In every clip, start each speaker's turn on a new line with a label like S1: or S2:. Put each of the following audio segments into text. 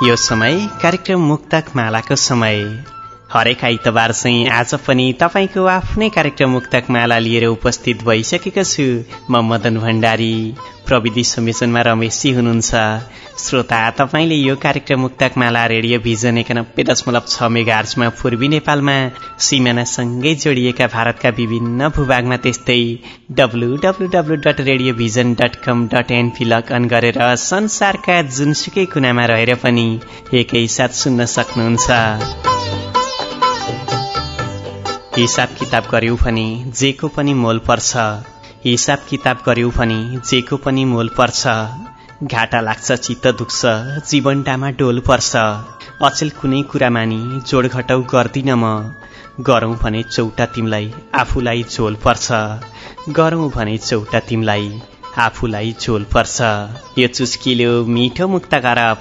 S1: यो समय कार्यक्रम मुक्तक मालाको समय। हरेक आइतबार चाहिँ आज पनि तपाईको आफ्नै कार्यक्रम मुक्तक माला लिएर उपस्थित भइसकेको छु। म मदन भण्डारी, प्रविधि संयोजनमा रमेशजी हुनुहुन्छ। श्रोता, तपाईले यो कार्यक्रम मुक्तक माला रेडियो भिजन 91.6 मेगाहर्जमा पूर्वी नेपालमा सिमानासँगै जोडिएका भारतका विभिन्न भूभागमा, त्यस्तै www.radiovision.com.np लगअन गरेर संसारका जुनसुकै कुनामा रहेर पनि एकैसाथ सुन्न सक्नुहुन्छ। हिसाब किताब गर्यौ भने जेको पनि मोल पर्छ। हिसाब किताब गर्यौ भने जेको पनि मोल पर्छ। घाटा लाग्छ, चित्त दुख्छ, जीवन डामा डोल पर्छ। अचेल कुनै कुरा मानी जोड घटाउ गर्दिन म। गरौं भने चौटा तिमलाई आफूलाई झोल पर्छ। गरौं भने चौटा तिमलाई आफूलाई झोल पर्छ। यो चुस्किलो मिठो मुक्त गरब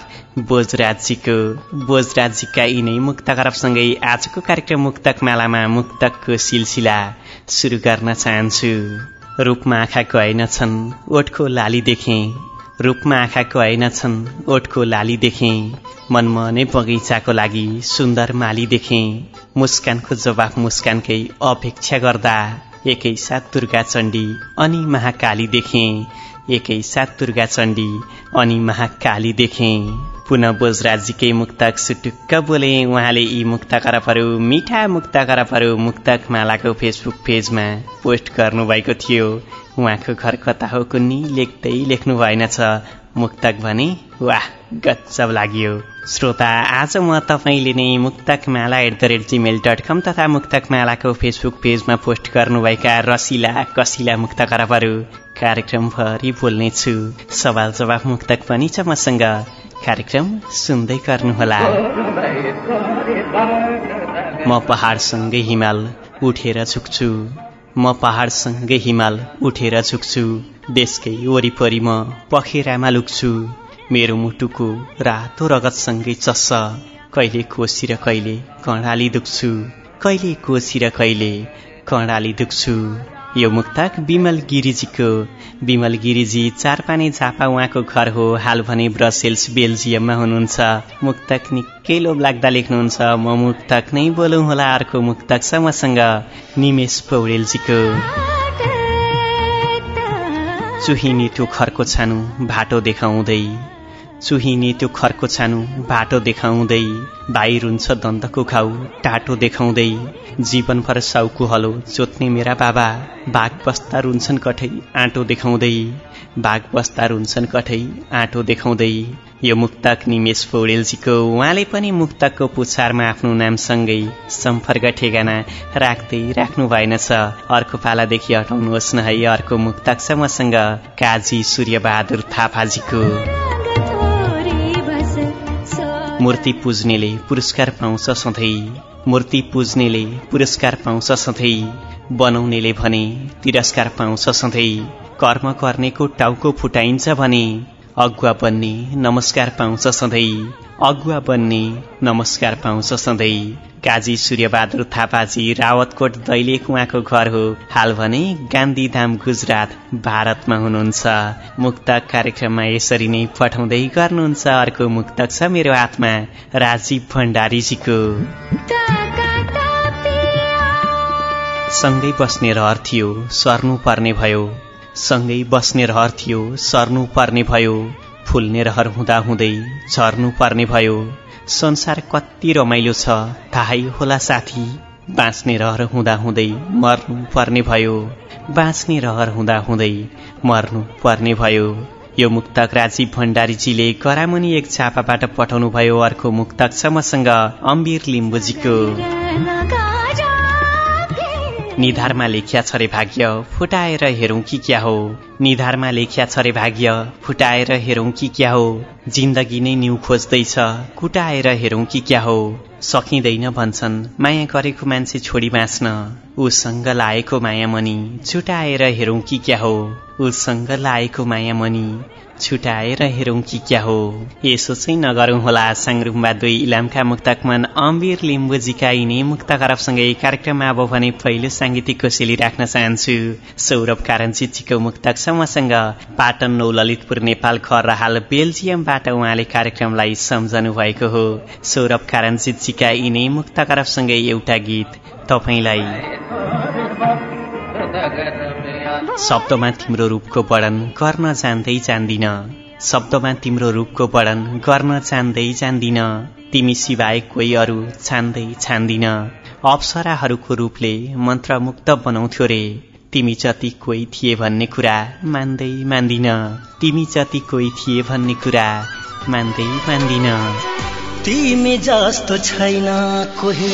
S1: बोजराजीका यिनै मुक्त गरबसँगै आजको कार्यक्रम मुक्तक मालामा मुक्तकको सिलसिला सुरु गर्न चाहन्छु। रूपमा आँखा गएनछन् ओठको लाली देखे। रूपमा आँखा गएनछन् ओठको लाली देखे। मनमनै बगैँचाको लागि सुन्दर माली देखे। मुस्कानको जवाफ मुस्कानकै अपेक्षा गर्दा एकैसाथ दुर्गा चण्डी अनि महाकाली देखे। एकैसाथ दुर्गा चण्डी अनि महाकाली देखे। पुनः बोजराजीकै मुक्तक सुटुक्क बोले। उहाँले यी मुक्त करपहरू, मिठा मुक्त करपहरू मुक्तक मालाको फेसबुक पेजमा पोस्ट गर्नुभएको थियो। उहाँको घर कता हो कुन्नी लेख्दै लेख्नु भएनछ। मुक्तक भने वाह गजब लाग्यो। श्रोता, आज म तपाईले नै मुक्तकमाला@gmail.com तथा मुक्तकमालाको फेसबुक पेजमा पोस्ट गर्नुभएका रसिला कसिला मुक्त करपहरू कार्यक्रमभरि बोल्नेछु। सवाल जवाफ मुक्तक पनि छ मसँग। कार्यक्रम सुन्दै गर्नुहोला। म पहाडसँगै हिमाल उठेर झुक्छु। म पहाडसँगै हिमाल उठेर झुक्छु। देशकै वरिपरि म पखेरामा लुक्छु। मेरो मुटुको रातो रगतसँगै चस्छ। कहिले कोसी र कहिले कर्णाली दुख्छु। कहिले कोसी र कहिले कर्णाली दुख्छु। यो मुक्तक विमल गिरिजीको। विमल गिरिजी चारपाने झापा उहाँको घर हो। हाल भने ब्रसेल्स बेल्जियममा हुनुहुन्छ। मुक्तक निकै लोभ लाग्दा लेख्नुहुन्छ। म मुक्तक नै बोलौँ होला। अर्को मुक्तक छ मसँग निमेश पौडेलजीको। चुहिने त्यो खरको छानु भाटो देखाउँदै। चुहिने त्यो खरको छानु भाटो देखाउँदै। बाहिर हुन्छ दन्तको घाउ टाटो देखाउँदै। जीवनभर साउको हलो जोत्ने मेरा बाबा बाघ बस्ता रुन्छन् कठै आँटो देखाउँदै। बाघ बस्ता रुन्छन् कठै आँटो देखाउँदै। यो मुक्तक निमेश पौडेलजीको। उहाँले पनि मुक्तकको पुछारमा आफ्नो नामसँगै सम्पर्क ठेगाना राख्दै राख्नु भएनछ। अर्को पालादेखि हटाउनुहोस् न है। अर्को मुक्तक छ मसँग काजी सूर्यबहादुर थापाजीको। मूर्ति पूज्नेले पुरस्कार पाउँछ सधैँ। मूर्ति पूज्नेले पुरस्कार पाउँछ सधैँ। बनाउनेले भने तिरस्कार पाउँछ सधैँ। कर्म गर्नेको टाउको फुटाइन्छ भने अगुवा बन्ने नमस्कार पाउँछ सधैँ। अगुवा बन्ने नमस्कार पाउँछ सधैँ। काजी सूर्यबहादुर थापाजी रावतकोट दैलेख उहाँको घर हो। हाल भने गान्धीधाम गुजरात भारतमा हुनुहुन्छ। मुक्तक कार्यक्रममा यसरी नै पठाउँदै गर्नुहुन्छ। अर्को मुक्तक छ मेरो हातमा राजीव भण्डारीजीको। सँगै बस्ने रहर थियो सर्नु पर्ने भयो। सँगै बस्ने रहर थियो सर्नु पर्ने भयो। फुल्ने रहर हुँदा हुँदै झर्नु पर्ने भयो। संसार कति रमाइलो छ थाहै होला साथी। बाँच्ने रहर हुँदा हुँदै मर्नु पर्ने भयो। बाँच्ने रहर हुँदा हुँदै मर्नु पर्ने भयो। यो मुक्तक राजीव भण्डारीजीले करामुनि एक छापाबाट पठाउनु भयो। अर्को मुक्तक छ मसँग अम्बिर लिम्बुजीको। निधारमा लेख्या छ रे भाग्य फुटाएर हेरौं कि क्या हो। निधारमा लेख्या छ रे भाग्य फुटाएर हेरौं कि क्या हो। जिन्दगी नै न्यू खोज्दैछ कुटाएर हेरौं कि क्या हो। सकिँदैन भन्छन् माया गरेको मान्छे छोडी बाँच्न। उसँग लाएको मायामनी छुटाएर हेरौं कि क्या हो, उसँग लाएको मायामनी छुटाएर हेरौं कि क्या हो। यसो चाहिँ नगरौं होला। साङरुम्बा 2 इलामका मुक्तक मन अम्बिर लिम्बुजीका यिनै मुक्तक अरबसँगै कार्यक्रममा अब भने पहिलो साङ्गीतिक कोसेली राख्न चाहन्छु। सौरभ कारञ्चितजीको मुक्तक समूहसँग पाटन 9 ललितपुर नेपाल खर र हाल बेल्जियमबाट उहाँले कार्यक्रमलाई सम्झनु भएको हो। सौरभ कारञ्चितजीका यिनै मुक्तक अरबसँगै एउटा गीत तपाईलाई। शब्दमा तिम्रो रूपको वर्णन गर्न जान्दै जान्दिन, शब्दमा तिम्रो रूपको वर्णन गर्न जान्दै जान्दिन, तिमी सिवाय कोही अरू छान्दै छान्दिन। अप्सराहरूको रूपले मन्त्रमुग्ध बनाउँथ्यो रे, तिमी जति कोही थिए भन्ने कुरा मान्दै मान्दिन, तिमी जति कोही थिए भन्ने कुरा मान्दै मान्दिन।
S2: तिमी जस्तो छैन कोही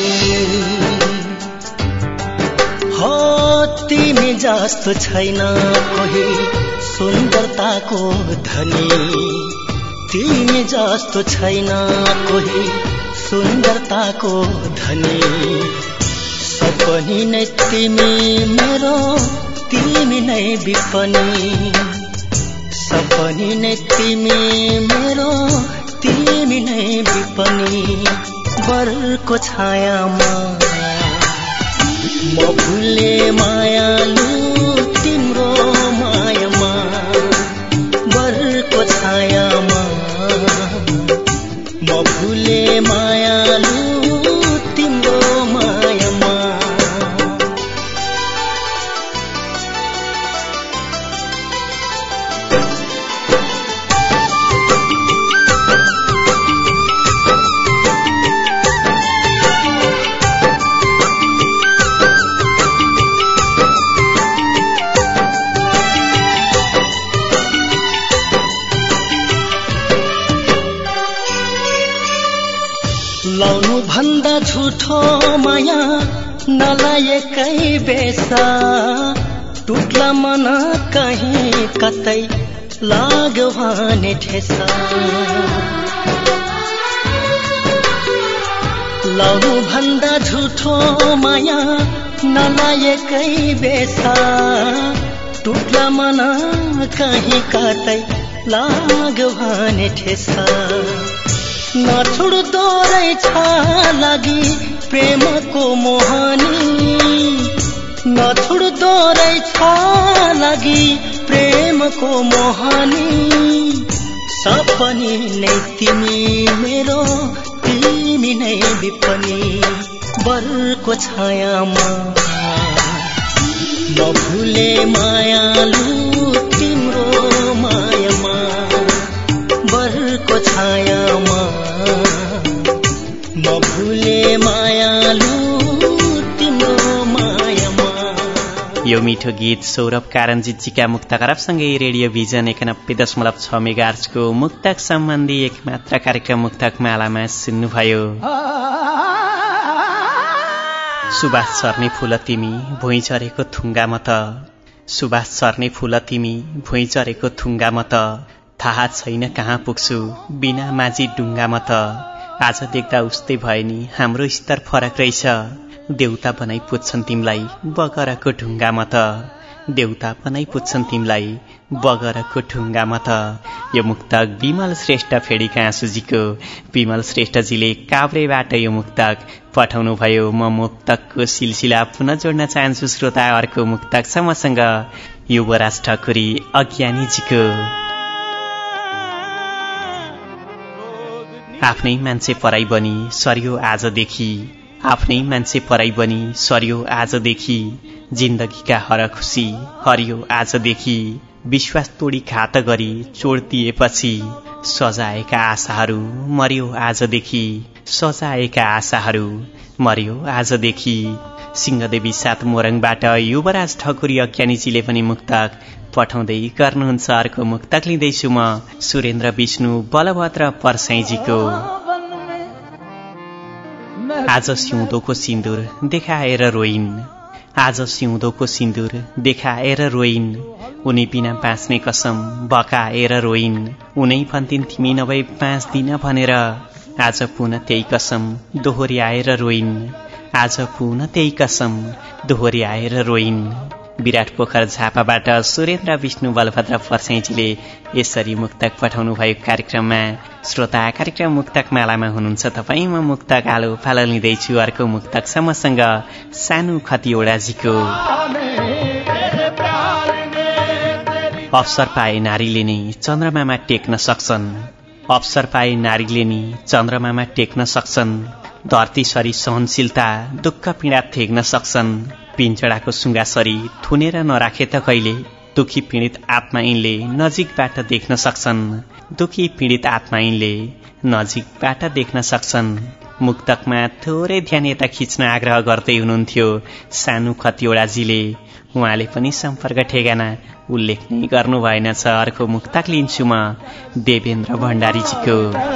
S2: हो, तिमी जस्तो छैन कोही सुन्दरताको धनी, तिमी जस्तो छैन कोही सुन्दरताको धनी। सपनी नै तिमी मेरो, तिमी नै विपनी, सपनी नै तिमी मेरो, तिमी नै विपनी। बरको छायामा म भुले मायालु तिम्रो मायामा, बरको छायामा म भुले मायालु तिम्रो मायामा। लाउनु भन्दा झुठो माया नलाएकै बेसा, टुट्ला मन कहीँ कतै लाग्यो भने ठेसा। लाउनु भन्दा झुठो माया नलाएकै बेसा, टुट्ला मन कहीँ कतै लाग्यो भने ठेसा। नछुड्दो रहेछ लागि प्रेमको मोहनी, नछुड्दो रहेछ लागि प्रेमको मोहनी। सपनी नै तिमी मेरो, तिमी नै विपनी। बरको छायामा म भुले मायालु तिम्रो मायामा, बरको छायामा म भुले मायालु तिम्रो मायामा।
S1: यो मिठो गीत सौरभ कारञ्जितजीका मुक्तक अरबसँगै रेडियो भिजन 91.6 मेगाहर्जको मुक्तक सम्बन्धी एकमात्र कार्यक्रम मुक्तक मालामा सुन्नुभयो। सुबास सर्ने फूल तिमी भुइँ झरेको थुङ्गामा त, सुबास सर्ने फूल तिमी भुइँ झरेको थुङ्गामा त, थाहा छैन कहाँ पुग्छु बिना माझी डुङ्गामा त। आज देख्दा उस्तै भयो नि हाम्रो स्तर फरक रहेछ, देउता बनाई पुज्छन् तिमीलाई बगरको ढुङ्गामा त, देउता बनाई पुज्छन् तिमीलाई बगरको ढुङ्गामा त। यो मुक्तक विमल श्रेष्ठ फेडीका आँसुजीको। विमल श्रेष्ठजीले काभ्रेबाट यो मुक्तक पठाउनु भयो। म मुक्तकको सिलसिला पुनः जोड्न चाहन्छु श्रोता। अर्को मुक्तक छ मसँग युवराज ठकुरी अज्ञानीजीको। आफ्नै मान्छे पराई बनी सर्यो आजदेखि, आफ्नै मान्छे पराई बनी सर्यो आजदेखि, जिन्दगीका हर खुसी हरियो आजदेखि। विश्वास तोडी घात गरी चोड दिएपछि, सजाएका आशाहरू मर्यो आजदेखि, सजाएका आशाहरू मर्यो आजदेखि। सिंहदेवी 7 मोरङबाट युवराज ठकुरी अज्ञानीजीले पनि मुक्तक पठाउँदै गर्नुहुन्छ। अर्को मुक्तक लिँदैछु म सुरेन्द्र विष्णु बलभद्र पर्साईजीको। आज सिउँदोको सिन्दुर देखाएर रोइन्, आज सिउँदोको सिन्दुर देखाएर रोइन्, उनी बिना बाँच्ने कसम बकाएर रोइन्, उनै भन्थिन् तिमी नभए बाँच्दिन भनेर, आज पुनः त्यही कसम दोहोर्याएर रोइन्। आज पुनः त्यही कसम दोहोर्याएर रोइन्। विराट पोखर झापाबाट सुरेन्द्र विष्णु बलभद्र पर्साईजीले यसरी मुक्तक पठाउनु भएको कार्यक्रममा। श्रोता, कार्यक्रम मुक्तक मालामा हुनुहुन्छ तपाईँ। म मुक्तक आलो पालो लिँदैछु। अर्को मुक्तक छ मसँग सानु खतिवडाजीको। अवसर पाए नारीले नि चन्द्रमामा टेक्न सक्छन्। अवसर पाए नारीले नि चन्द्रमामा टेक्न सक्छन्। धरती सरी सहनशीलता दुःख पीडा थेग्न सक्छन्। पिञ्चडाको सुङ्गासरी थुनेर नराखे त कहिले दुखी पीडित आत्मा यिनले नजिकबाट देख्न सक्छन्। दुखी पीडित आत्मा यिनले नजिकबाट देख्न सक्छन्। मुक्तकमा थोरै ध्यान यता खिच्न आग्रह गर्दै हुनुहुन्थ्यो सानु खतिवडाजीले। उहाँले पनि सम्पर्क ठेगाना उल्लेख नै गर्नु भएन छ। अर्को मुक्तक लिन्छु म देवेन्द्र भण्डारीजीको।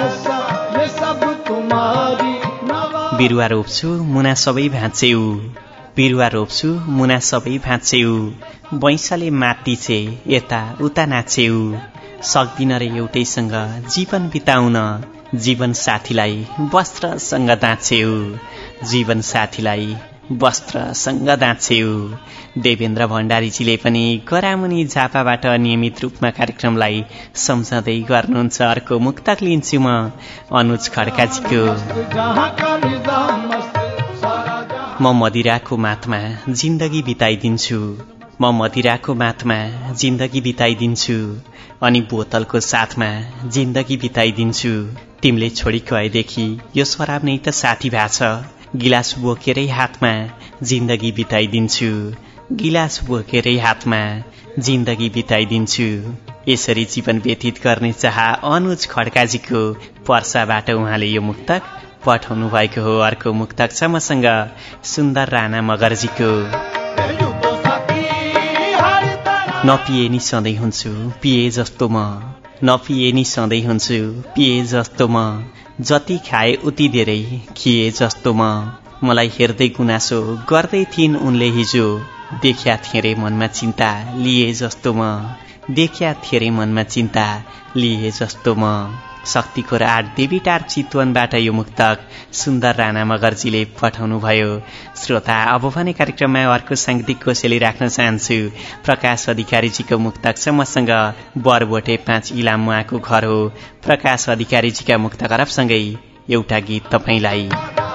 S1: बिरुवा रोप्छु मुना सबै भाँच्यौ। बिरुवा रोप्छु मुना सबै भाँच्यौ। बैंसले मातिछे यता उता नाच्यौ। सक्दिन रे एउटैसँग जीवन बिताउन। जीवन साथीलाई वस्त्रसँग दाँच्यौ। जीवन साथीलाई वस्त्रसँग दाँच्यौ। देवेन्द्र भण्डारीजीले पनि गरामुनि झापाबाट नियमित रूपमा कार्यक्रमलाई सम्झँदै गर्नुहुन्छ। अर्को मुक्तक लिन्छु म अनुज खड्काजीको। म मदिराको माथमा जिन्दगी बिताइदिन्छु। म मदिराको माथमा जिन्दगी बिताइदिन्छु। अनि बोतलको साथमा जिन्दगी बिताइदिन्छु। तिमीले छोडी गएदेखि यो शराब नै त साथी भएछ। गिलास बोकेरै हातमा जिन्दगी बिताइदिन्छु। गिलास बोकेरै हातमा जिन्दगी बिताइदिन्छु। यसरी जीवन व्यतीत गर्ने चाह अनुज खड्काजीको पर्साबाट उहाँले यो मुक्तक पठाउनु भएको हो। अर्को मुक्तक छ मसँग सुन्दर राणा मगर्जीको। नपिए नि सधैँ हुन्छु पिए जस्तो म। नपिए नि सधैँ हुन्छु पिए जस्तो म। जति खाए उति धेरै खिए जस्तो म। मलाई हेर्दै गुनासो गर्दै थिइन् उनले हिजो। देख्या थिए रे मनमा चिन्ता लिए जस्तो म। देख्या थिए रे मनमा चिन्ता लिए जस्तो म। शक्तिको राट देवीटार चितवनबाट यो मुक्तक सुन्दर राणा मगर्जीले पठाउनु भयो। श्रोता, अब भने कार्यक्रममा अर्को साङ्गीतिक कोसेली राख्न चाहन्छु। प्रकाश अधिकारीजीको मुक्तक छ मसँग बरबोटे 5 इलाम उहाँको घर हो। प्रकाश अधिकारीजीका मुक्त करबसँगै एउटा गीत तपाईलाई।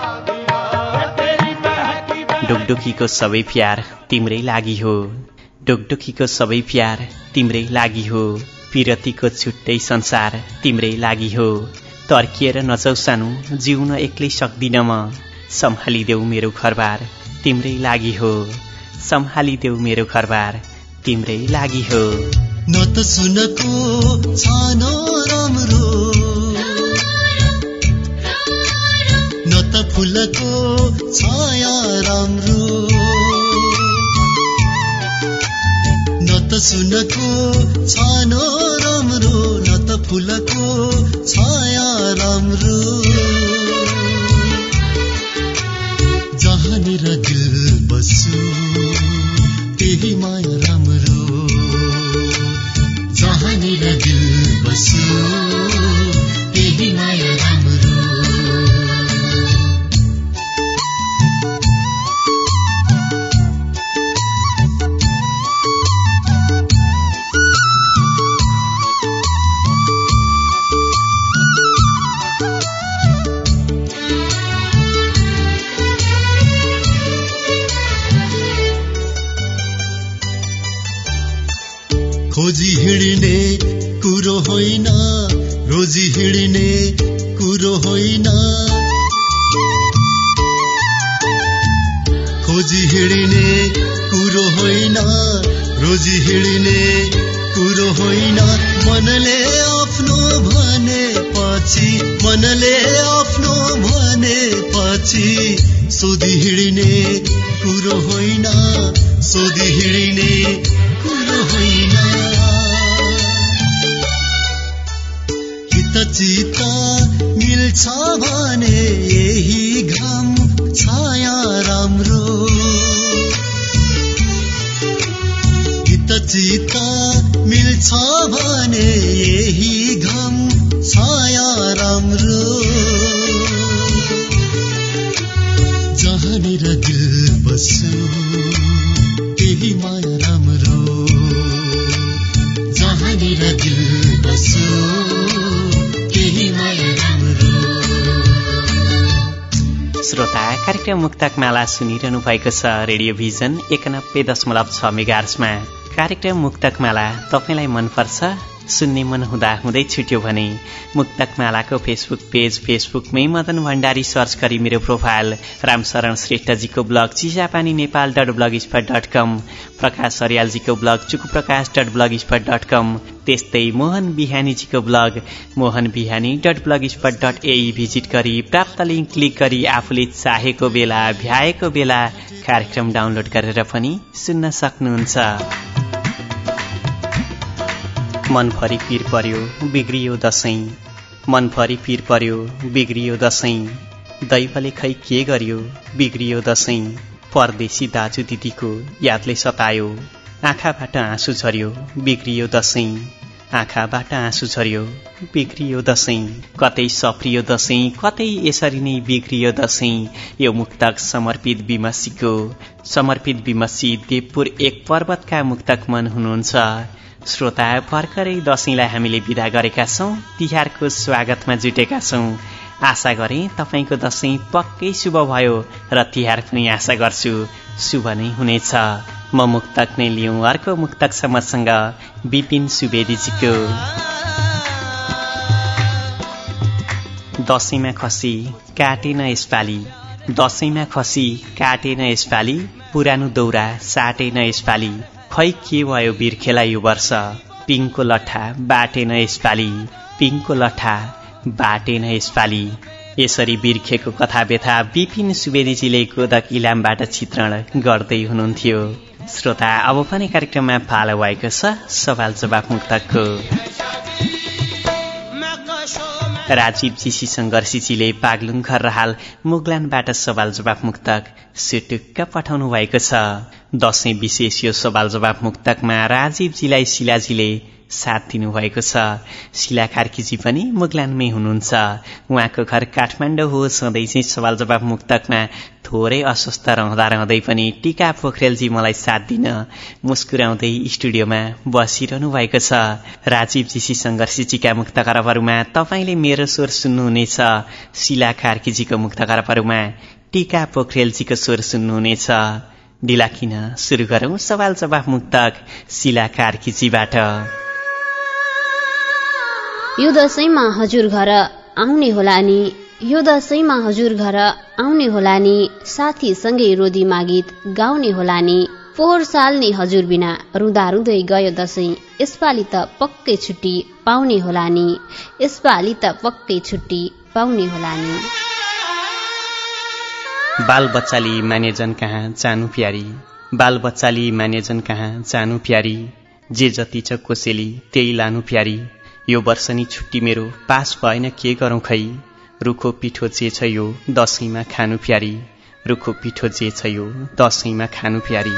S1: डुकडुकीको सबै प्यार तिम्रै लागि हो। डुकडुकीको सबै प्यार तिम्रै लागि हो। पिरतीको छुट्टै संसार तिम्रै लागि हो। तर्किएर नजाऊ सानो जिउन एक्लै सक्दिन म। सम्हालिदेऊ मेरो घरबार तिम्रै लागि हो। सम्हालिदेऊ मेरो घरबार तिम्रै लागि हो।
S3: न त सुनको छानो राम्रो न त फुलको छाया राम्रो। न त सुनको छानो राम्रो न त फुलको छाया राम्रो। जहाँनिर दिल बस्छु त्यही माया राम्रो। जहाँनिर दिल बस्छु त्यही माया राम्रो। खोजी हिँड्ने कुरो होइन रोजी हिँड्ने कुरो होइन। खोजी हिँड्ने कुरो होइन रोजी हिँड्ने कुरो होइन। मनले आफ्नो भने पछि मनले आफ्नो भने पछि सोधी हिँड्ने कुरो होइन सोधी हिँड्ने कुरो होइन। चिता मिल्छ भने यही घाम छाया राम्रो। हित चिता मिल्छ भने यही घाम छाया राम्रो। जहाँनिर जहाँनिर दिल बस्यो त्यही माया राम्रो।
S1: श्रोता, कार्यक्रम मुक्तक माला सुनिरहनु भएको छ रेडियो भिजन 91.6 मेगाहर्जमा। कार्यक्रम मुक्तक माला तपाईलाई मनपर्छ? सुन्ने मन हुँदा हुँदै छुट्यो भने मुक्तक मालाको फेसबुक पेज फेसबुकमै मदन भण्डारी सर्च गरी मेरो प्रोफाइल, रामशरण श्रेष्ठजीको ब्लग चिसापानी नेपाल.blogspot.com, प्रकाश अर्यालजीको ब्लग चुकुप्रकाश.blogspot.com, त्यस्तै मोहन बिहानीजीको ब्लग mohanbihani.blogspot.ai भिजिट गरी प्राप्त लिङ्क क्लिक गरी आफूले चाहेको बेला भ्याएको बेला कार्यक्रम डाउनलोड गरेर पनि सुन्न सक्नुहुन्छ। मनभरि पीर पर्यो बिग्रियो दशैं, मनभरि पीर पर्यो बिग्रियो दशैं, दैवले खै के गर्यो बिग्रियो दशैं, परदेशी दाजु दिदीको यादले सतायो, आँखाबाट आँसु झर्यो बिग्रियो दशैं, आँखाबाट आँसु झर्यो बिग्रियो दशैं, कतै सप्रियो दशैं कतै यसरी नै बिग्रियो दशैं। यो मुक्तक समर्पित विमसी देवपुर एक पर्वतका मुक्तक मन हुनुहुन्छ। श्रोता, भर्खरै दशैंलाई हामीले विदा गरेका छौं, तिहारको स्वागतमा जुटेका छौं। आशा गरे तपाईको दशैं पक्कै शुभ भयो र तिहार पनि आशा गर्छु शुभ नै हुनेछ। म मुक्तक नै लिऊँ। अर्को मुक्तक छ मसँग विपिन सुवेदीजीको। दशैंमा खसी काटेन यसपाली, दशैंमा खसी काटेन यसपाली, पुरानो दौरा साटेन यसपाली, खै के भयो बिर्खेला यो वर्ष, पिङको लट्ठा बाटेन यसपाली, पिङको लट्ठा बाटेन यसपाली। यसरी बिर्खेको कथा व्यथा विपिन सुवेदीजीले गोदक इलामबाट चित्रण गर्दै हुनुहुन्थ्यो। श्रोता, अब पनि कार्यक्रममा पालो भएको छ सवाल जवाफ मुक्तकको। राजीव जीसी संघर्षीजीले पागलुङ घर हाल मुगलानबाट सवाल जवाफ मुक्तक सुटुक्क पठाउनु भएको छ। दशैं विशेष यो सवाल जवाफ मुक्तकमा राजीवजीलाई शिलाजीले साथ दिनुभएको छ। शिला कार्कीजी पनि मुगलानमै हुनुहुन्छ। उहाँको घर काठमाडौँ हो। सधैँ चाहिँ सवाल जवाफ मुक्तकमा थोरै अस्वस्थ रहँदै पनि टीका पोखरेलजी मलाई साथ दिन मुस्कुराउँदै स्टुडियोमा बसिरहनु भएको छ। राजीवजी संघर्षीजीका मुक्त करपहरूमा तपाईले मेरो स्वर सुन्नुहुनेछ। शिला कार्कीजीको मुक्त करपहरूमा टीका पोखरेलजीको स्वर सुन्नुहुनेछ। ढिला किन, सुरु गरौं सवाल जवाफ मुक्तक शिला कार्कीजीबाट।
S4: यो दशैंमा हजुर घर आउने होला नि, यो दशैंमा हजुर घर आउने होला नि, साथी सँगै रोदी मागीत गाउने होला नि, पोहोर साल नि हजुर बिना रुँदा रुँदै गयो दशैं, यसपालि त पक्कै छुट्टी पाउने होला नि, यसपालि त पक्कै छुट्टी पाउने होला नि।
S1: बाल बच्चाली मानेजन कहाँ जानु प्यारी, बाल बच्चाली मानेजन कहाँ जानु प्यारी, जे जति छ कोसेली त्यही लानु प्यारी, यो वर्ष नि छुट्टी मेरो पास भएन के गरौं खै, रुखो पिठो जे छ यो दशैंमा खानु प्यारी, रुखो पिठो जे छ यो दशैंमा खानु प्यारी।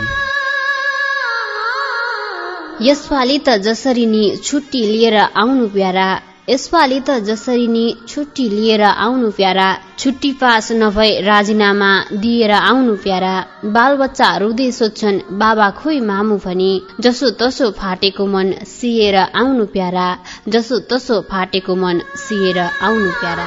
S4: यसपालि त जसरी नि छुट्टी लिएर आउनु प्यारा, यसपालि त जसरी नि छुट्टी लिएर आउनु प्यारा, छुट्टी पास नभए राजीनामा दिएर आउनु प्यारा, बालबच्चा रुँदै सोध्छन् बाबा खोइ मामु भनी, जसो तसो फाटेको मन सिएर आउनु प्यारा, जसो तसो फाटेको मन सिएर आउनु प्यारा।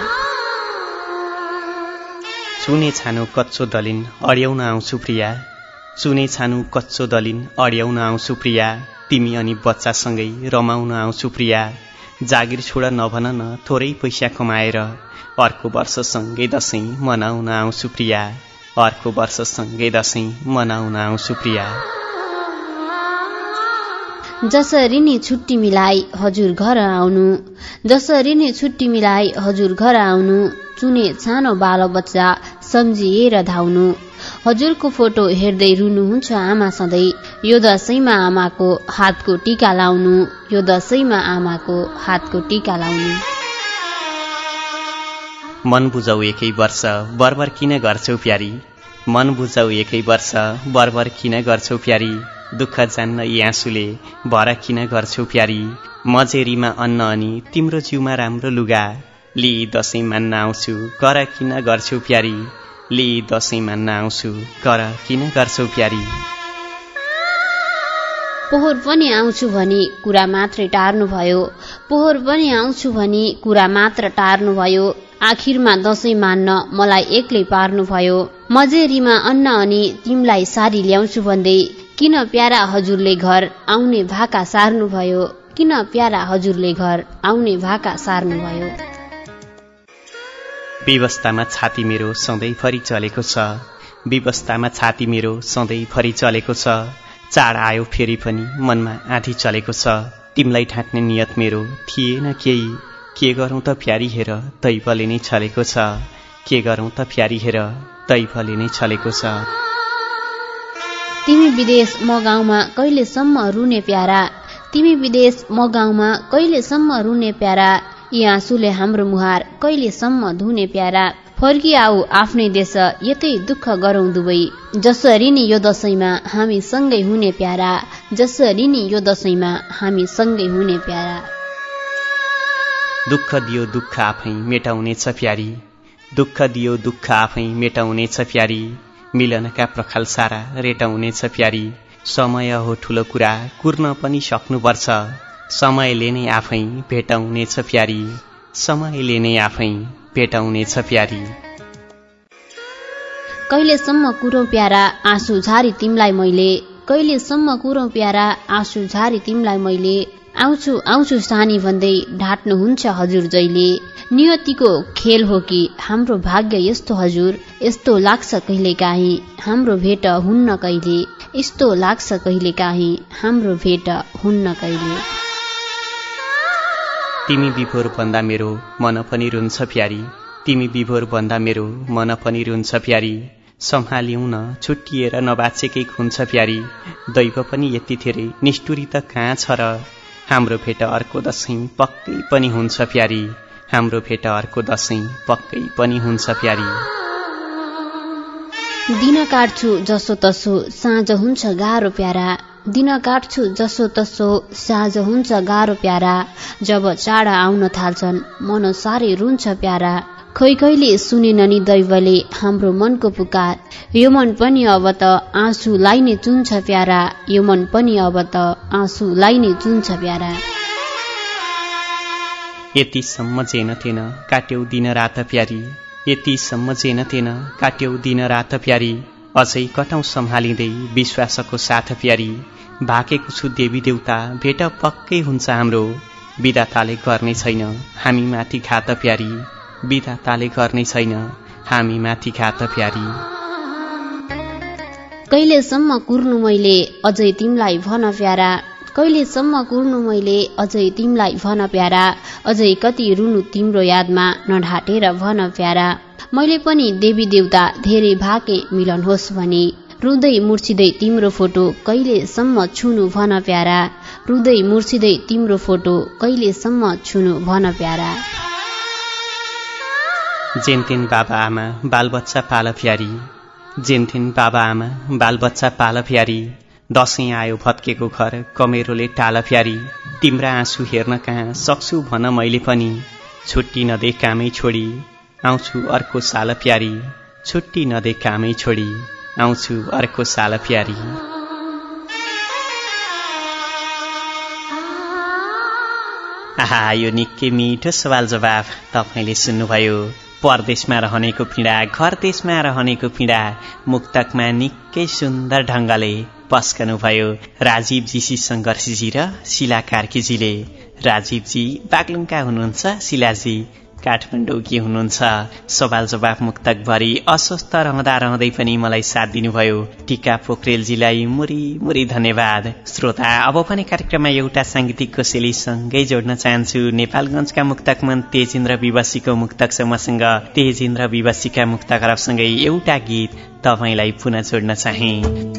S1: चुने छानो कच्चो दलिन अड्याउन आउँछु प्रिया, चुने छानु कच्चो दलिन अड्याउन आउँछु प्रिया, तिमी अनि बच्चासँगै रमाउन आउँछु प्रिया, जागिर छोड नभन न थोरै पैसा कमाएर, अर्को वर्ष सँगै दशैं मनाउन आउँछु प्रिया, अर्को वर्ष सँगै दशैं मनाउन आउँछु प्रिया।
S4: जसरी नि छुट्टी मिलाई हजुर घर आउनु, जसरी नि छुट्टी मिलाई हजुर घर आउनु, चुने सानो बाल बच्चा सम्झिएर धाउनु, हजुरको फोटो हेर्दै रुनुहुन्छ आमा सधैँ, यो दशैंमा आमाको हातको टीका लाउनु, यो दशैंमा आमाको हातको टीका लाउनु।
S1: मन बुझाउ एकै वर्ष बरबर किन गर्छौ प्यारी, मन बुझाउ एकै वर्ष बरबर किन गर्छौ प्यारी, दुःख जान्न यी आँसुले भर किन गर्छौ प्यारी, मजेरीमा अन्न अनि तिम्रो जिउमा राम्रो लुगा, ली दशैं मान्न आउँछु कर किन गर्छौ प्यारी, ली दशैं मान्न आउँछु कर किन गर्छौ प्यारी।
S4: पोहोर पनि आउँछु भनी कुरा मात्रै टार्नुभयो, पोहोर पनि आउँछु भनी कुरा मात्र टार्नुभयो। आखिरमा दशैं मान्न मलाई एक्लै पार्नुभयो। मजेरीमा अन्न अनि तिमलाई सारी ल्याउँछु भन्दै किन प्यारा हजुरले घर आउने भाका सार्नुभयो, किन प्यारा हजुरले घर आउने भाका सार्नुभयो।
S1: व्यवस्थामा छाती मेरो सधैँभरि चलेको छ, व्यवस्थामा छाती मेरो सधैँभरि चलेको छ। चाड आयो फेरि पनि मनमा आधी चलेको छ। तिमलाई ढाँट्ने नियत मेरो थिएन केही, के गरौँ त प्यारी हेर दैवले नै छलेको छ, के गरौँ त प्यारी हेर दैवले नै छलेको छ।
S4: तिमी विदेश म गाउँमा कहिलेसम्म रुने प्यारा, तिमी विदेश म गाउँमा कहिलेसम्म रुने प्यारा। यी आँसुले हाम्रो मुहार कहिलेसम्म धुने प्यारा। फर्किआऊ आफ्नै देश यतै दुःख गरौँ दुवै, जसरी नि यो दशैंमा हामी सँगै हुने प्यारा, जसरी नि यो दशैंमा हामी सँगै हुने प्यारा।
S1: दुःख दियो दुःख आफै मेटाउनेछ प्यारी, दुःख दियो दुःख आफै मेटाउनेछ प्यारी। मिलनका प्रखाल सारा रेटाउनेछ प्यारी। समय हो ठुलो कुरा कुर्न पनि सक्नुपर्छ, समयले नै आफै भेटाउनेछ प्यारी, समयले नै आफै भेटाउनेछ प्यारी।
S4: कहिलेसम्म कुरौँ प्यारा आँसु झारी तिमलाई मैले, कहिलेसम्म कुरौँ प्यारा आँसु झारी तिमलाई मैले। आउँछु आउँछु सानी भन्दै ढाट्नुहुन्छ हजुर जहिले। नियतिको खेल हो कि हाम्रो भाग्य यस्तो हजुर, यस्तो लाग्छ कहिले काहीँ हाम्रो भेट हुन्न कहिले, यस्तो लाग्छ कहिले काहीँ हाम्रो भेट हुन्न कहिले।
S1: तिमी विभोर भन्दा मेरो मन पनि रुन्छ प्यारी, तिमी विभोर भन्दा मेरो मन पनि रुन्छ प्यारी। सम्हालिउँ न छुट्टिएर नबाचेकै हुन्छ प्यारी, दैव पनि यति धेरै निष्ठुरी त कहाँ छ र। हाम्रो भेट अर्को दशैं पक्कै पनि हुन्छ प्यारी, हाम्रो भेट अर्को दशैं पक्कै पनि हुन्छ प्यारी।
S4: दिन काट्छु जसो तसो साँझ हुन्छ गाह्रो प्यारा, दिन काट्छु जसो तसो साँझ हुन्छ गाह्रो प्यारा। जब चाडा आउन थाल्छन् मन साह्रै रुन्छ प्यारा, खै कहिले सुनेन नि दैवले हाम्रो मनको पुकार। यो मन पनि अब त आँसुलाई नै चुन्छ प्यारा, यो मन पनि अब त आँसुलाई नै चुन्छ प्यारा।
S1: यतिसम्म जेन थिएन काट्यौ दिन रात प्यारी, यतिसम्म जेन थिएन काट्यौ दिन रात प्यारी। अझै कटौं सम्हालिँदै विश्वासको साथ प्यारी। भाकेको छु देवी देउता भेट पक्कै हुन्छ हाम्रो, विधाताले गर्ने छैन हामी माथि घात प्यारी, विधाताले गर्ने छैन हामी माथि घात प्यारी।
S4: कहिलेसम्म कुर्नु मैले अझै तिमलाई भन प्यारा, कहिलेसम्म कुर्नु मैले अझै तिमलाई भन प्यारा। अझै कति रुनु तिम्रो यादमा नढाटेर भन प्यारा। मैले पनि देवी देउता धेरै भाके मिलन होस् भने, रुँदै मुर्छिँदै तिम्रो फोटो कहिलेसम्म छुनु भन प्यारा, रुँदै मुर्छिँदै तिम्रो फोटो कहिलेसम्म छुनु भन प्यारा।
S1: जेन्थिन बाबा आमा बालबच्चा पाल प्यारी, जेन्थिन बाबा आमा बालबच्चा पाल प्यारी। दशैं आयो भत्केको घर कमेरोले टाल प्यारी। तिम्रा आँसु हेर्न कहाँ सक्छु भन मैले पनि, छुट्टी नदे कामै छोडी आउँछु अर्को साल प्यारी, छुट्टी नदे कामै छोडी आउँछु अर्को साल प्यारी। आहा, यो निकै मिठो सवाल जवाफ तपाईले सुन्नुभयो। परदेशमा रहनेको पीडा घर देशमा रहनेको पीडा मुक्तकमा निकै सुन्दर ढंगले पस्कनुभयो राजीवजी संघर्षजी र शिला कार्कीजीले। राजीवजी बागलुङका हुनुहुन्छ, शिलाजी काठमाडौँकी हुनुहुन्छ। सवाल जवाफ मुक्तक भरि अस्वस्थ रहँदा रहँदै पनि मलाई साथ दिनुभयो। टीका पोखरेलजीलाई मुरी मुरी धन्यवाद। श्रोता, अब पनि कार्यक्रममा एउटा सांगीतिक कोसेली सँगै जोड्न चाहन्छु। नेपालगञ्जका मुक्तक मन तेजेन्द्र विवासीको मुक्तक छ मसँग। तेजेन्द्र विवासीका मुक्तकरसँगै एउटा गीत तपाईलाई पुनः जोड्न चाहे।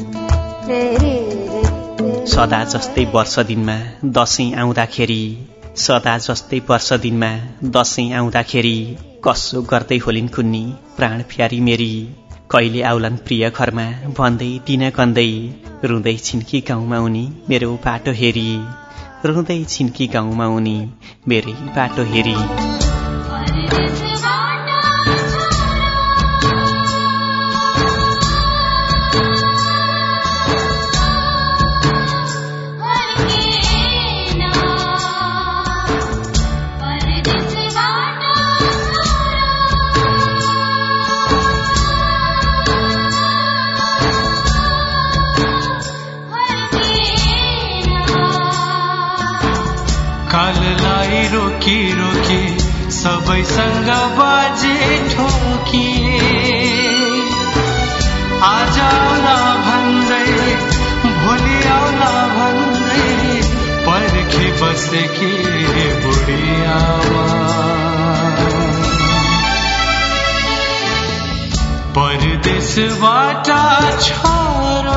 S1: सदा जस्तै वर्ष दिनमा दशैं आउँदाखेरि, सदा जस्तै वर्ष दिनमा दशैं आउँदाखेरि कसो गर्दै होलिन् कुन्नी प्राण प्यारी मेरी। कहिले आउलान् प्रिय घरमा भन्दै दिन कन्दै, रुँदै छिन्की गाउँमा उनी मेरो बाटो हेरी, रुँदै छिन्की गाउँमा उनी मेरै बाटो हेरी।
S3: लाई रोकी रोकी सबैसँग बाजे ठोकिए आज आउला भन्दै भोलि आउला भन्दै पर्खी बसेकी बुढी आमा परदेशबाट छोरो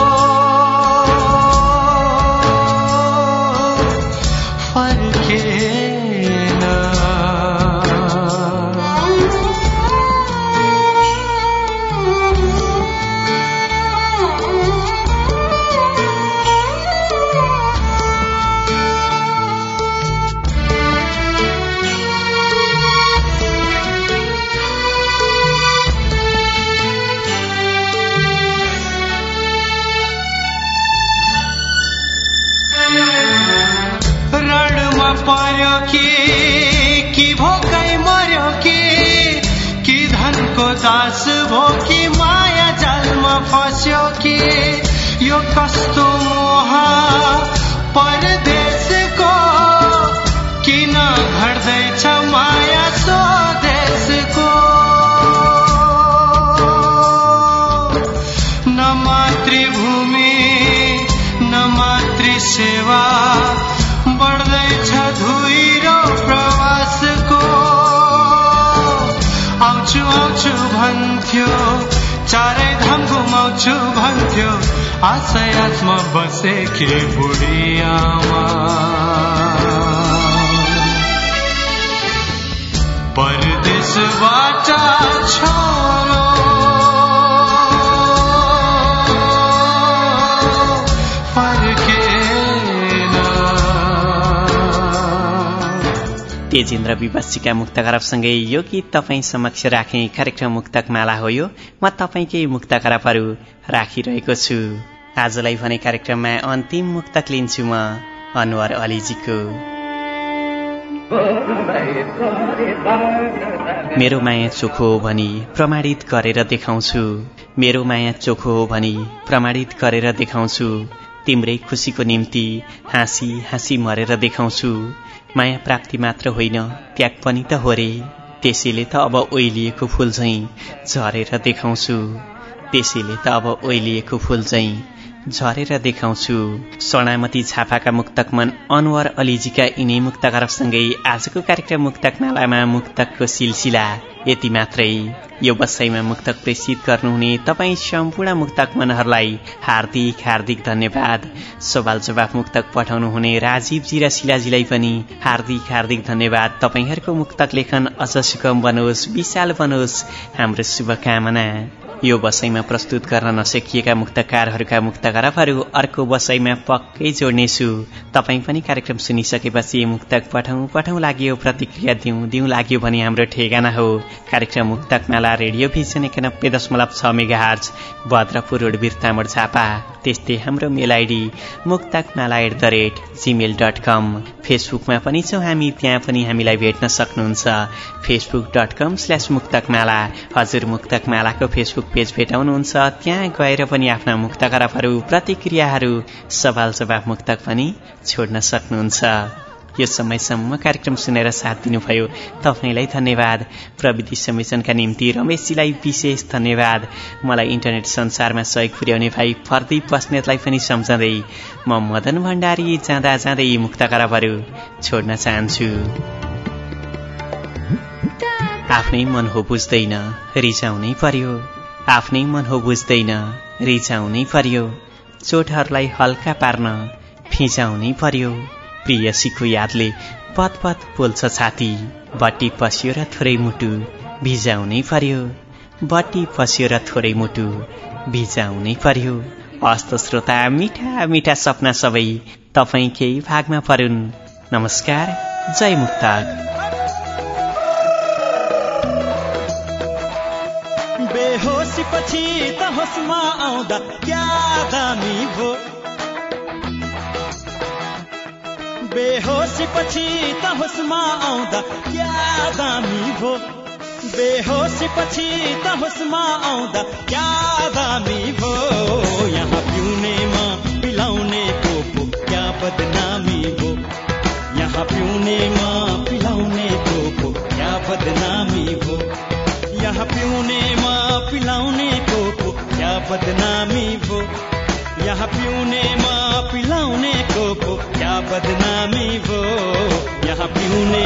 S3: पर्यो कि भोकै मर्यो कि धनको दास भो कि माया जालमा फस्यो कि यो कस्तो मोह परदेशको किन घट्दैछ माया स्वदेशको न मातृभूमि न मातृसेवा बढ्दैछ धुइरो प्रवासको आउँछु आउँछु भन्थ्यो चारै धाम घुमाउँछु भन्थ्यो आशयासमा बसेकी बुढी आमा परदेशबाट छोरो
S1: तेजेन्द्र विवासीका मुक्तकरबसँगै यो गीत तपाईँ समक्ष राखे कार्यक्रम मुक्तक माला हो यो म तपाईँकै मुक्तकरबहरू राखिरहेको छु आजलाई भने कार्यक्रममा अन्तिम मुक्तक लिन्छु म अनवर अलीजीको मेरो माया चोखो हो भनी प्रमाणित गरेर देखाउँछु मेरो माया चोखो हो भनी प्रमाणित गरेर देखाउँछु तिम्रै खुसीको निम्ति हाँसी हाँसी मरेर देखाउँछु माया प्राप्ति मात्र होइन त्याग पनि त हो रे त्यसैले त अब ओइलिएको फूल झैं झरेर देखाउँछु त्यसैले त अब ओइलिएको फूल झैं झरेर देखाउँछु स्वर्णामती झापाका मुक्तक मन अनवर अलीजीका यिनै मुक्तकरबसँगै आजको कार्यक्रम मुक्तक मालामा मुक्तकको सिलसिला यति मात्रै यो बसाइमा मुक्तक प्रेषित गर्नुहुने तपाईँ सम्पूर्ण मुक्तक मनहरूलाई हार्दिक हार्दिक धन्यवाद सवाल जवाफ मुक्तक पठाउनुहुने राजीवजी र शिलाजीलाई पनि हार्दिक हार्दिक धन्यवाद तपाईहरूको मुक्तक लेखन अझ सुगम बनोस् विशाल बनोस् हाम्रो शुभकामना यो बसाइमा प्रस्तुत गर्न नसकिएका मुक्तकारहरूका मुक्तकरबहरू अर्को बसाइमा पक्कै जोड्नेछु तपाईँ पनि कार्यक्रम सुनिसकेपछि मुक्तक पठाउँ लाग्यो प्रतिक्रिया दिउँ लाग्यो भने हाम्रो ठेगाना हो कार्यक्रम Muktak Mala radio vision 91.6 megahertz Bhadrapur road Birtamod Jhapa त्यस्तै हाम्रो मेल आइडी muktakmala@gmail.com फेसबुकमा पनि छौँ हामी त्यहाँ पनि हामीलाई भेट्न सक्नुहुन्छ facebook.com/मुक्तकमाला हजुर मुक्तकमालाको फेसबुक पेज भेटाउनुहुन्छ त्यहाँ गएर पनि आफ्ना मुक्तकरबहरू प्रतिक्रियाहरू सवाल जवाफ मुक्तक पनि छोड्न सक्नुहुन्छ यो समयसम्म कार्यक्रम सुनेर साथ दिनुभयो तपाईलाई धन्यवाद प्रविधि संयोजनका निम्ति रमेशजीलाई विशेष धन्यवाद मलाई इन्टरनेट संसारमा सहयोग पुर्याउने भाइ प्रदीप बस्नेतलाई पनि सम्झँदै म मदन भण्डारी जाँदा जाँदै मुक्तकरबहरू छोड्न चाहन्छु आफ्नै मन हो बुझ्दैन रिझाउनै पर्यो आफ्नै मन हो बुझ्दैन रिझाउनै पर्यो चोटहरूलाई हल्का पार्न फिजाउनै पर्यो प्रियसीको यादले पत पत पोल्छ छाती बट्टी पस्यो र थोरै मुटु भिजाउनै पर्यो बट्टी पस्यो र थोरै मुटु भिजाउनै पर्यो हस्त श्रोता मिठा मिठा सपना सबै तपाईँकै भागमा परुन् नमस्कार जय मुक्तक
S2: बेहोसी पछि त होसमा आउँदा क्या दामी भो बेहोसी पछि त होसमा आउँदा क्या दामी भो बेहोसी पछि त होसमा आउँदा क्या दामी भो यहाँ पिउनेमा पिलाउने को क्या बदनामी भो यहाँ पिउनेमा बदनामी भो यहाँ पिउनेमा पिलाउने को क्या बदनामी भो यहाँ पिउने